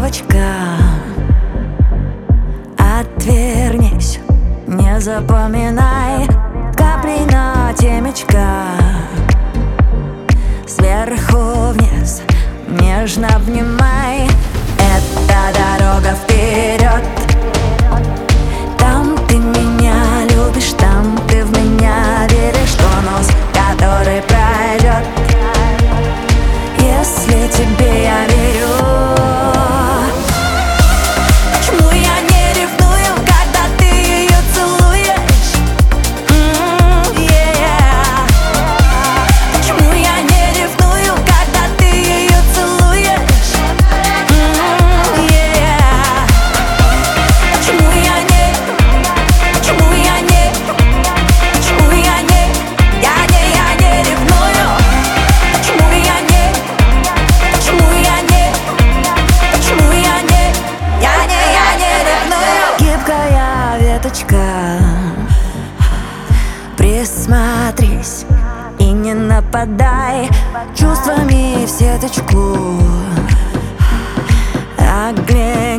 девочка, отвернись, не запоминай капли на темечко. Сверху вниз нежно обнимай. Это дорога вперед. Там ты меня любишь, там ты в меня веришь. Конус, который пройдет, если тебе я верю. Почему я не ревную, когда ты ее целуешь? Почему я не ревную, когда ты ее целуешь? Почему я не, почему я не, почему я не, я не ревную? Почему я не, почему я не, почему я не ревную? Гибкая веточка, присмотрись и не нападай чувствами в сеточку. Оглянись.